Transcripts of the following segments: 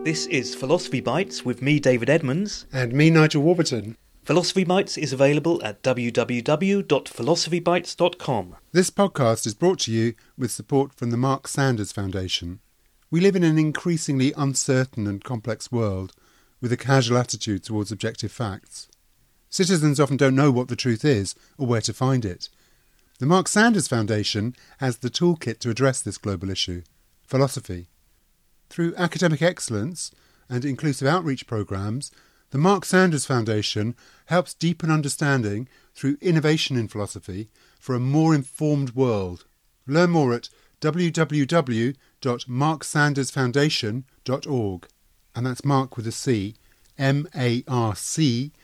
This is Philosophy Bites with me, David Edmonds. And me, Nigel Warburton. Philosophy Bites is available at www.philosophybites.com. This podcast is brought to you with support from the Mark Sanders Foundation. We live in an increasingly uncertain and complex world with a casual attitude towards objective facts. Citizens often don't know what the truth is or where to find it. The Mark Sanders Foundation has the toolkit to address this global issue: philosophy. Through academic excellence and inclusive outreach programmes, the Mark Sanders Foundation helps deepen understanding through innovation in philosophy for a more informed world. Learn more at www.marksandersfoundation.org. And that's Mark with a C, M-A-R-C,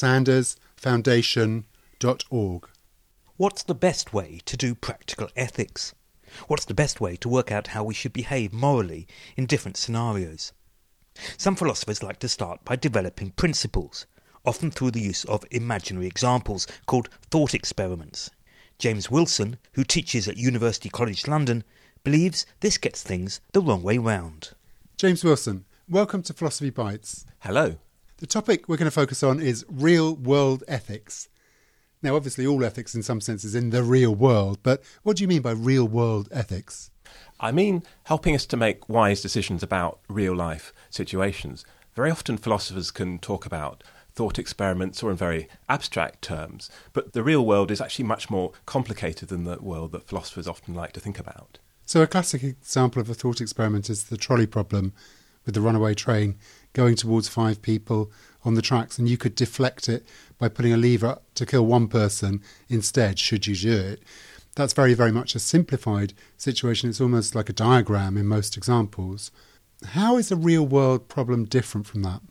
sandersfoundation.org. What's the best way to do practical ethics? What's the best way to work out how we should behave morally in different scenarios? Some philosophers like to start by developing principles, often through the use of imaginary examples called thought experiments. James Wilson, who teaches at University College London, believes this gets things the wrong way round. James Wilson, welcome to Philosophy Bites. Hello. The topic we're going to focus on is real-world ethics. Now, obviously, all ethics in some sense is in the real world, but what do you mean by real-world ethics? I mean helping us to make wise decisions about real-life situations. Very often philosophers can talk about thought experiments or in very abstract terms, but the real world is actually much more complicated than the world that philosophers often like to think about. So a classic example of a thought experiment is the trolley problem with the runaway train going towards 5 people on the tracks, and you could deflect it by putting a lever to kill one person instead, should you do it. That's very, very much a simplified situation. It's almost like a diagram in most examples. How is a real-world problem different from that?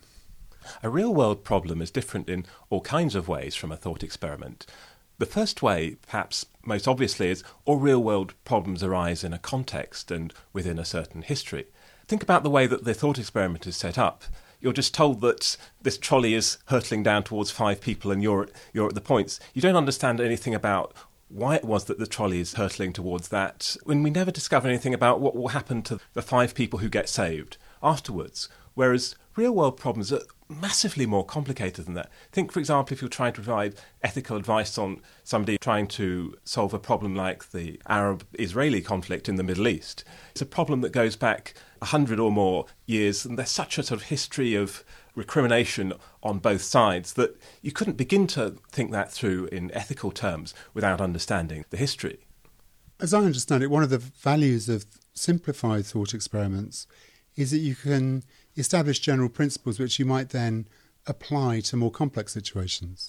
A real-world problem is different in all kinds of ways from a thought experiment. The first way, perhaps most obviously, is all real-world problems arise in a context and within a certain history. Think about the way that the thought experiment is set up. You're just told that this trolley is hurtling down towards 5 people and you're at the points. You don't understand anything about why it was that the trolley is hurtling towards that, when we never discover anything about what will happen to the 5 people who get saved afterwards. Whereas real-world problems are massively more complicated than that. Think, for example, if you're trying to provide ethical advice on somebody trying to solve a problem like the Arab-Israeli conflict in the Middle East. It's a problem that goes back 100 or more years, and there's such a sort of history of recrimination on both sides that you couldn't begin to think that through in ethical terms without understanding the history. As I understand it, one of the values of simplified thought experiments is that you can establish general principles which you might then apply to more complex situations.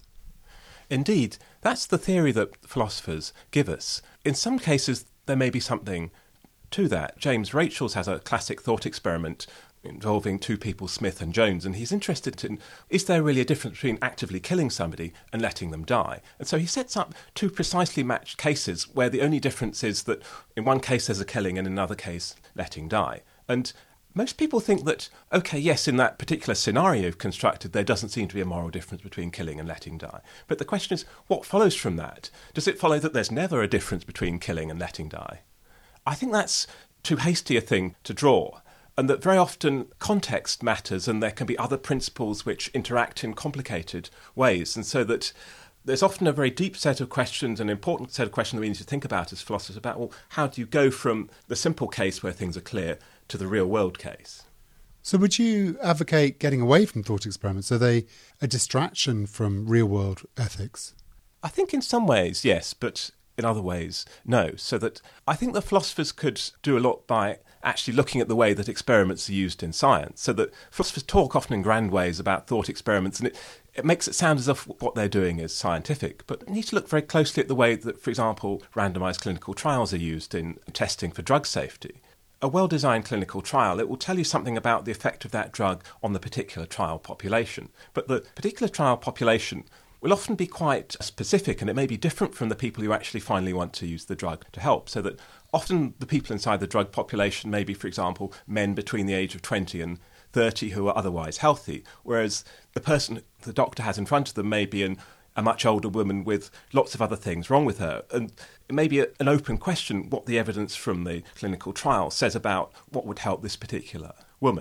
Indeed, that's the theory that philosophers give us. In some cases, there may be something to that. James Rachels has a classic thought experiment involving 2 people, Smith and Jones, and he's interested in, is there really a difference between actively killing somebody and letting them die? And so he sets up 2 precisely matched cases where the only difference is that in one case there's a killing and in another case letting die. And most people think that, OK, yes, in that particular scenario you've constructed, there doesn't seem to be a moral difference between killing and letting die. But the question is, what follows from that? Does it follow that there's never a difference between killing and letting die? I think that's too hasty a thing to draw, and that very often context matters and there can be other principles which interact in complicated ways, and so that there's often a very deep set of questions, an important set of questions that we need to think about as philosophers about, well, how do you go from the simple case where things are clear to the real-world case? So would you advocate getting away from thought experiments? Are they a distraction from real-world ethics? I think in some ways, yes, but in other ways, no. So that I think the philosophers could do a lot by actually looking at the way that experiments are used in science, so that philosophers talk often in grand ways about thought experiments, and it makes it sound as if what they're doing is scientific. But you need to look very closely at the way that, for example, randomised clinical trials are used in testing for drug safety. A well-designed clinical trial, it will tell you something about the effect of that drug on the particular trial population. But the particular trial population will often be quite specific, and it may be different from the people who actually finally want to use the drug to help. So that often the people inside the drug population may be, for example, men between the age of 20 and 30 who are otherwise healthy, whereas the person the doctor has in front of them may be a much older woman with lots of other things wrong with her. And it may be an open question what the evidence from the clinical trial says about what would help this particular woman.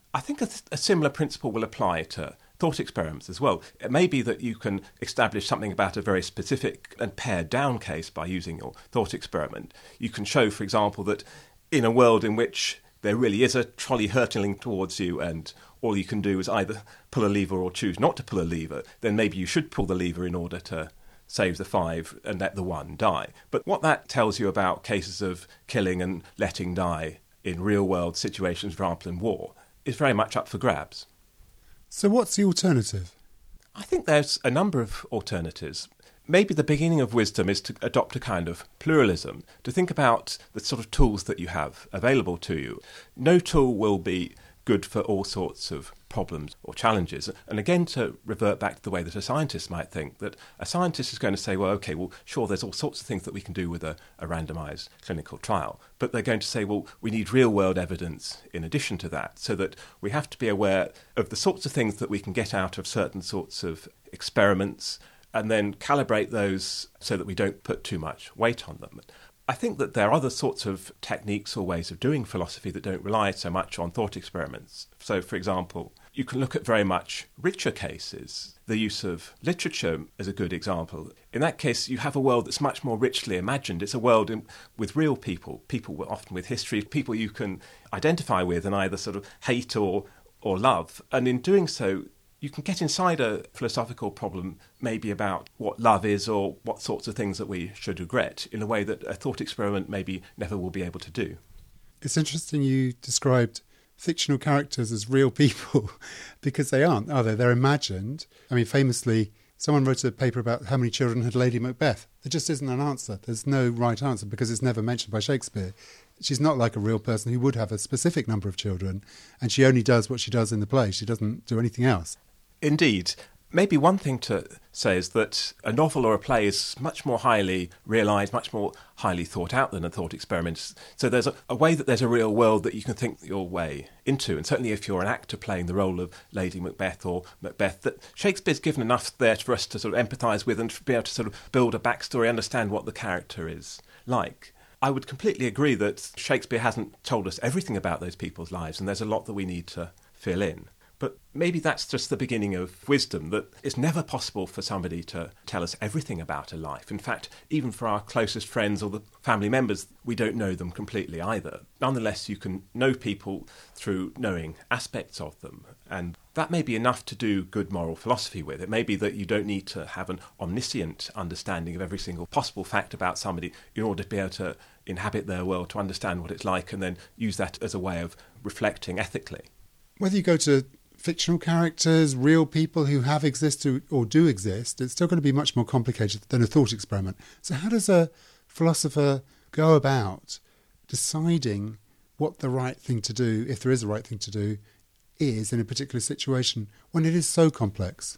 I think a similar principle will apply to thought experiments as well. It may be that you can establish something about a very specific and pared down case by using your thought experiment. You can show, for example, that in a world in which there really is a trolley hurtling towards you and all you can do is either pull a lever or choose not to pull a lever, then maybe you should pull the lever in order to save the 5 and let the 1 die. But what that tells you about cases of killing and letting die in real-world situations, for example, in war, is very much up for grabs. So what's the alternative? I think there's a number of alternatives. Maybe the beginning of wisdom is to adopt a kind of pluralism, to think about the sort of tools that you have available to you. No tool will be good for all sorts of problems or challenges. And again, to revert back to the way that a scientist might think, that a scientist is going to say, well, OK, well, sure, there's all sorts of things that we can do with a randomised clinical trial. But they're going to say, well, we need real-world evidence in addition to that, so that we have to be aware of the sorts of things that we can get out of certain sorts of experiments and then calibrate those so that we don't put too much weight on them. I think that there are other sorts of techniques or ways of doing philosophy that don't rely so much on thought experiments. So, for example, you can look at very much richer cases. The use of literature is a good example. In that case, you have a world that's much more richly imagined. It's a world with real people often with history, people you can identify with and either sort of hate or love. And in doing so, you can get inside a philosophical problem maybe about what love is or what sorts of things that we should regret in a way that a thought experiment maybe never will be able to do. It's interesting you described fictional characters as real people because they aren't, are they? They're imagined. I mean, famously, someone wrote a paper about how many children had Lady Macbeth. There just isn't an answer. There's no right answer because it's never mentioned by Shakespeare. She's not like a real person who would have a specific number of children, and she only does what she does in the play. She doesn't do anything else. Indeed. Maybe one thing to say is that a novel or a play is much more highly realised, much more highly thought out than a thought experiment. So there's a way that there's a real world that you can think your way into. And certainly if you're an actor playing the role of Lady Macbeth or Macbeth, that Shakespeare's given enough there for us to sort of empathise with and to be able to sort of build a backstory, understand what the character is like. I would completely agree that Shakespeare hasn't told us everything about those people's lives, and there's a lot that we need to fill in. But maybe that's just the beginning of wisdom, that it's never possible for somebody to tell us everything about a life. In fact, even for our closest friends or the family members, we don't know them completely either. Nonetheless, you can know people through knowing aspects of them, and that may be enough to do good moral philosophy with. It may be that you don't need to have an omniscient understanding of every single possible fact about somebody in order to be able to inhabit their world, to understand what it's like, and then use that as a way of reflecting ethically. Whether you go to fictional characters, real people who have existed or do exist, it's still going to be much more complicated than a thought experiment. So how does a philosopher go about deciding what the right thing to do, if there is a right thing to do, is in a particular situation when it is so complex?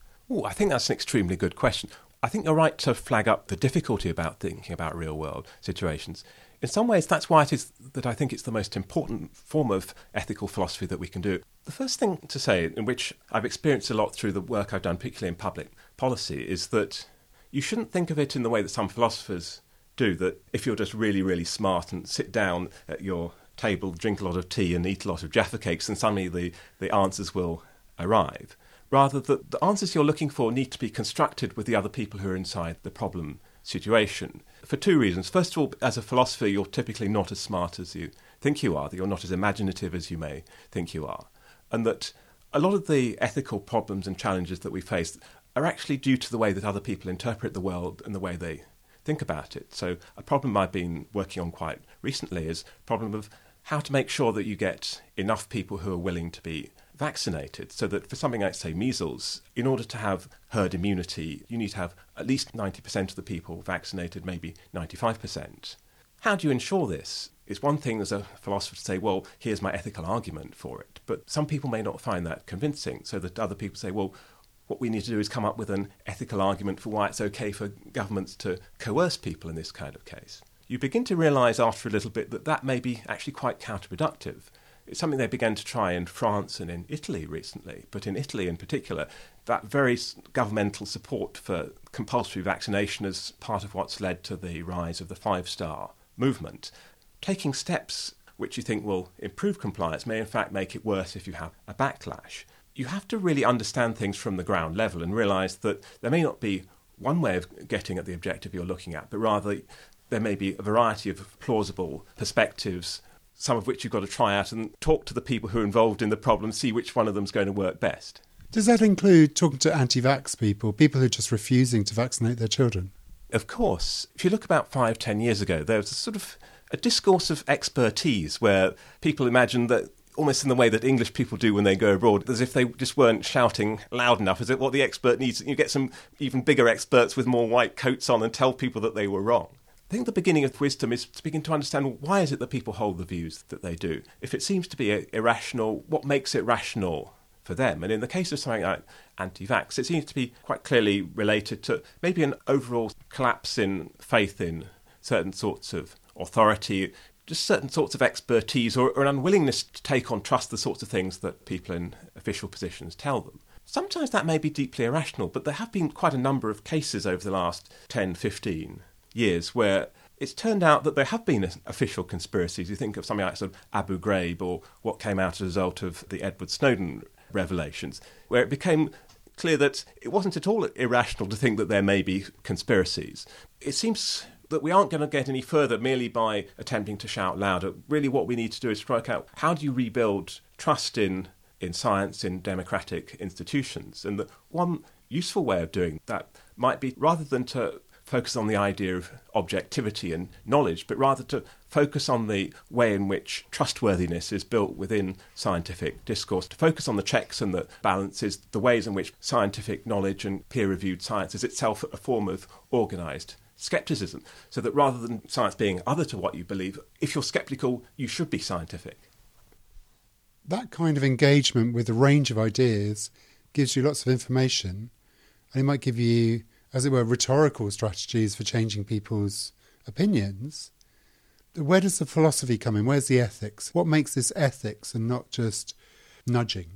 I think that's an extremely good question. I think you're right to flag up the difficulty about thinking about real-world situations. In some ways, that's why it is that I think it's the most important form of ethical philosophy that we can do. The first thing to say, in which I've experienced a lot through the work I've done, particularly in public policy, is that you shouldn't think of it in the way that some philosophers do, that if you're just really, really smart and sit down at your table, drink a lot of tea and eat a lot of Jaffa cakes, then suddenly the answers will arrive. Rather, that the answers you're looking for need to be constructed with the other people who are inside the problem situation. For two reasons. First of all, as a philosopher, you're typically not as smart as you think you are, that you're not as imaginative as you may think you are, and that a lot of the ethical problems and challenges that we face are actually due to the way that other people interpret the world and the way they think about it. So a problem I've been working on quite recently is the problem of how to make sure that you get enough people who are willing to be vaccinated, so that for something like, say, measles, in order to have herd immunity, you need to have at least 90% of the people vaccinated, maybe 95%. How do you ensure this? It's one thing as a philosopher to say, well, here's my ethical argument for it, but some people may not find that convincing, so that other people say, well, what we need to do is come up with an ethical argument for why it's okay for governments to coerce people in this kind of case. You begin to realise after a little bit that that may be actually quite counterproductive. It's something they began to try in France and in Italy recently, but in Italy in particular, that very governmental support for compulsory vaccination is part of what's led to the rise of the 5-star movement. Taking steps which you think will improve compliance may in fact make it worse if you have a backlash. You have to really understand things from the ground level and realise that there may not be one way of getting at the objective you're looking at, but rather there may be a variety of plausible perspectives, some of which you've got to try out and talk to the people who are involved in the problem, see which one of them is going to work best. Does that include talking to anti-vax people who are just refusing to vaccinate their children? Of course. If you look about 5-10 years ago, there was a sort of a discourse of expertise where people imagined that almost in the way that English people do when they go abroad, as if they just weren't shouting loud enough, as if what the expert needs, you get some even bigger experts with more white coats on and tell people that they were wrong. I think the beginning of wisdom is to begin to understand why is it that people hold the views that they do. If it seems to be irrational, what makes it rational for them? And in the case of something like anti-vax, it seems to be quite clearly related to maybe an overall collapse in faith in certain sorts of authority, just certain sorts of expertise, or an unwillingness to take on trust the sorts of things that people in official positions tell them. Sometimes that may be deeply irrational, but there have been quite a number of cases over the last 10, 15 years where it's turned out that there have been official conspiracies. You think of something like sort of Abu Ghraib or what came out as a result of the Edward Snowden revelations, where it became clear that it wasn't at all irrational to think that there may be conspiracies. It seems that we aren't going to get any further merely by attempting to shout louder. Really what we need to do is work out how do you rebuild trust in science, in democratic institutions. And the one useful way of doing that might be, rather than to focus on the idea of objectivity and knowledge, but rather to focus on the way in which trustworthiness is built within scientific discourse, to focus on the checks and the balances, the ways in which scientific knowledge and peer-reviewed science is itself a form of organised scepticism, so that rather than science being other to what you believe, if you're sceptical, you should be scientific. That kind of engagement with a range of ideas gives you lots of information, and it might give you, as it were, rhetorical strategies for changing people's opinions. Where does the philosophy come in? Where's the ethics? What makes this ethics and not just nudging?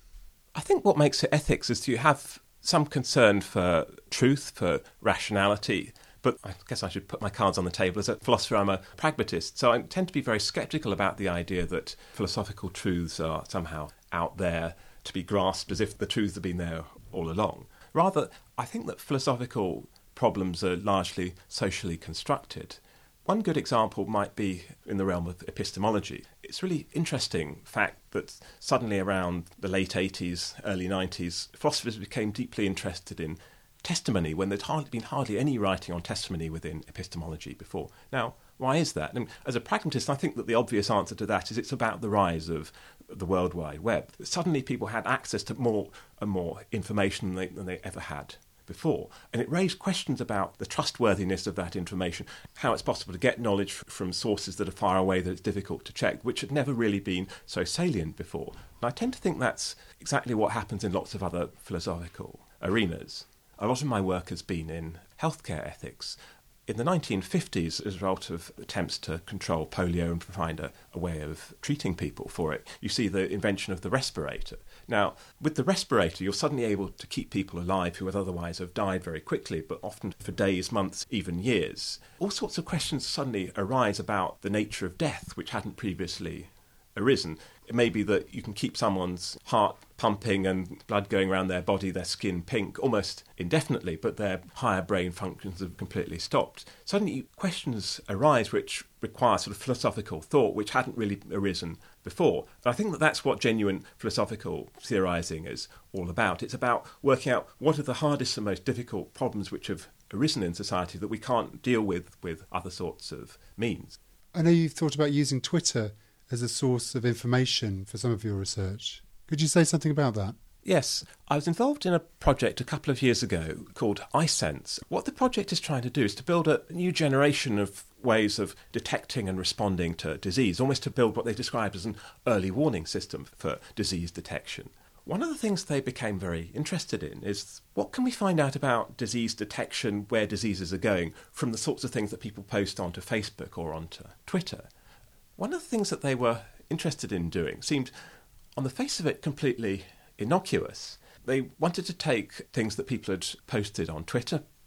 I think what makes it ethics is you have some concern for truth, for rationality. But I guess I should put my cards on the table. As a philosopher, I'm a pragmatist, so I tend to be very sceptical about the idea that philosophical truths are somehow out there to be grasped as if the truths have been there all along. Rather, I think that philosophical problems are largely socially constructed. One good example might be in the realm of epistemology. It's a really interesting fact that suddenly around the late 80s, early 90s, philosophers became deeply interested in testimony when there'd been hardly any writing on testimony within epistemology before. Now, why is that? And as a pragmatist, I think that the obvious answer to that is it's about the rise of the World Wide Web. Suddenly people had access to more and more information than they ever had before. And it raised questions about the trustworthiness of that information, how it's possible to get knowledge from sources that are far away that it's difficult to check, which had never really been so salient before. And I tend to think that's exactly what happens in lots of other philosophical arenas. A lot of my work has been in healthcare ethics. In the 1950s, as a result of attempts to control polio and find a way of treating people for it, you see the invention of the respirator. Now, with the respirator, you're suddenly able to keep people alive who would otherwise have died very quickly, but often for days, months, even years. All sorts of questions suddenly arise about the nature of death, which hadn't previously arisen. It may be that you can keep someone's heart pumping and blood going around their body, their skin pink, almost indefinitely, but their higher brain functions have completely stopped. Suddenly questions arise which require sort of philosophical thought, which hadn't really arisen before. And I think that that's what genuine philosophical theorising is all about. It's about working out what are the hardest and most difficult problems which have arisen in society that we can't deal with other sorts of means. I know you've thought about using Twitter as a source of information for some of your research. Could you say something about that? Yes, I was involved in a project a couple of years ago called iSense. What the project is trying to do is to build a new generation of ways of detecting and responding to disease, almost to build what they described as an early warning system for disease detection. One of the things they became very interested in is what can we find out about disease detection, where diseases are going, from the sorts of things that people post onto Facebook or onto Twitter. One of the things that they were interested in doing seemed, on the face of it, completely innocuous. They wanted to take things that people had posted on Twitter,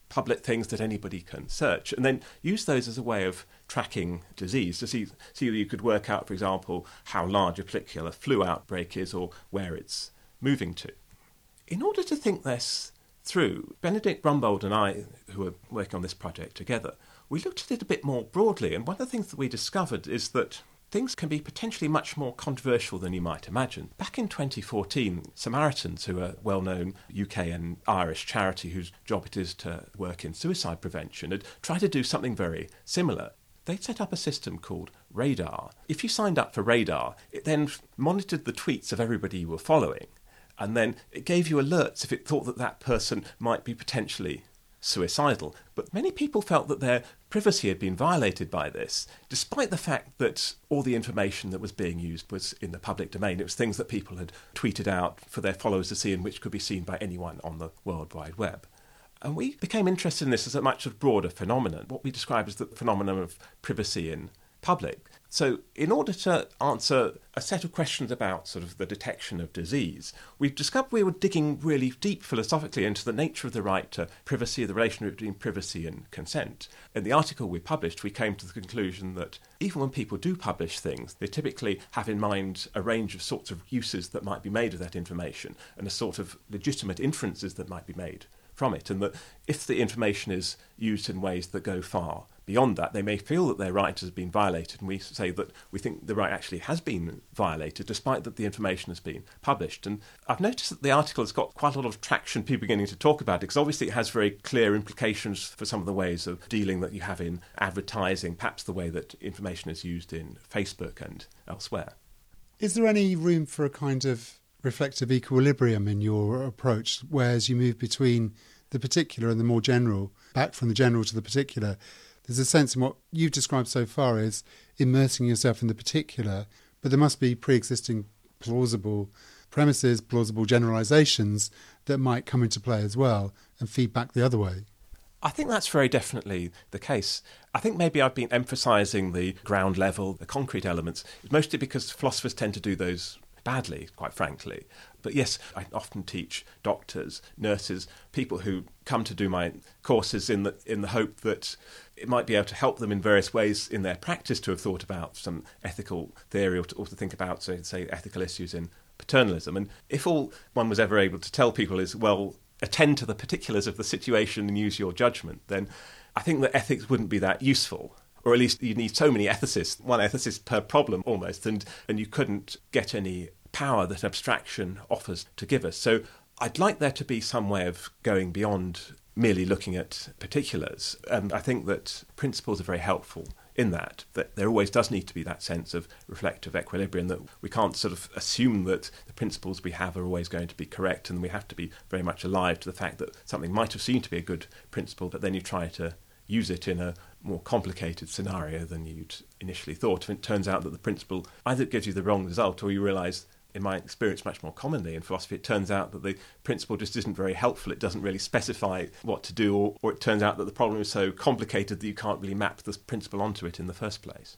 public things that anybody can search, and then use those as a way of tracking disease to see whether you could work out, for example, how large a particular flu outbreak is or where it's moving to. In order to think this through, Benedict Rumbold and I, who are working on this project together, we looked at it a bit more broadly, and one of the things that we discovered is that things can be potentially much more controversial than you might imagine. Back in 2014, Samaritans, who are a well-known UK and Irish charity whose job it is to work in suicide prevention, had tried to do something very similar. They'd set up a system called Radar. If you signed up for Radar, it then monitored the tweets of everybody you were following, and then it gave you alerts if it thought that that person might be potentially suicidal. But many people felt that their privacy had been violated by this, despite the fact that all the information that was being used was in the public domain. It was things that people had tweeted out for their followers to see and which could be seen by anyone on the World Wide Web. And we became interested in this as a much broader phenomenon, what we describe as the phenomenon of privacy in public. So in order to answer a set of questions about sort of the detection of disease, we discovered we were digging really deep philosophically into the nature of the right to privacy, the relation between privacy and consent. In the article we published, we came to the conclusion that even when people do publish things, they typically have in mind a range of sorts of uses that might be made of that information and a sort of legitimate inferences that might be made from it, and that if the information is used in ways that go far beyond that, they may feel that their right has been violated, and we say that we think the right actually has been violated, despite that the information has been published. And I've noticed that the article has got quite a lot of traction, people beginning to talk about it, because obviously it has very clear implications for some of the ways of dealing that you have in advertising, perhaps the way that information is used in Facebook and elsewhere. Is there any room for a kind of reflective equilibrium in your approach, whereas you move between the particular and the more general, back from the general to the particular? There's a sense in what you've described so far as immersing yourself in the particular, but there must be pre-existing plausible premises, plausible generalisations that might come into play as well and feed back the other way. I think that's very definitely the case. I think maybe I've been emphasising the ground level, the concrete elements, mostly because philosophers tend to do those badly, quite frankly. But yes, I often teach doctors, nurses, people who come to do my courses in the hope that it might be able to help them in various ways in their practice to have thought about some ethical theory or to think about, say, ethical issues in paternalism. And if all one was ever able to tell people is, well, attend to the particulars of the situation and use your judgment, then I think that ethics wouldn't be that useful. Or at least you need so many ethicists, one ethicist per problem almost, and you couldn't get any power that abstraction offers to give us. So I'd like there to be some way of going beyond merely looking at particulars. And I think that principles are very helpful in that there always does need to be that sense of reflective equilibrium, that we can't sort of assume that the principles we have are always going to be correct, and we have to be very much alive to the fact that something might have seemed to be a good principle, but then you try to use it in a more complicated scenario than you'd initially thought. And it turns out that the principle either gives you the wrong result, or you realise, in my experience much more commonly in philosophy, it turns out that the principle just isn't very helpful. It doesn't really specify what to do, or it turns out that the problem is so complicated that you can't really map the principle onto it in the first place.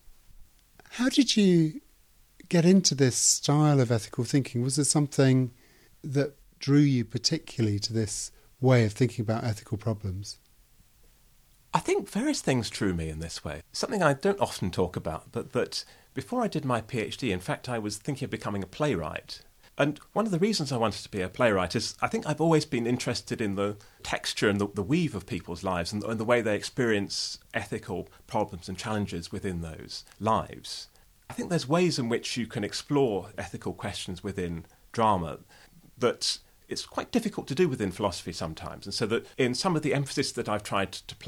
How did you get into this style of ethical thinking? Was there something that drew you particularly to this way of thinking about ethical problems? I think various things drew me in this way. Something I don't often talk about, but that before I did my PhD, in fact, I was thinking of becoming a playwright. And one of the reasons I wanted to be a playwright is I think I've always been interested in the texture and the weave of people's lives and the way they experience ethical problems and challenges within those lives. I think there's ways in which you can explore ethical questions within drama that it's quite difficult to do within philosophy sometimes. And so that in some of the emphasis that I've tried to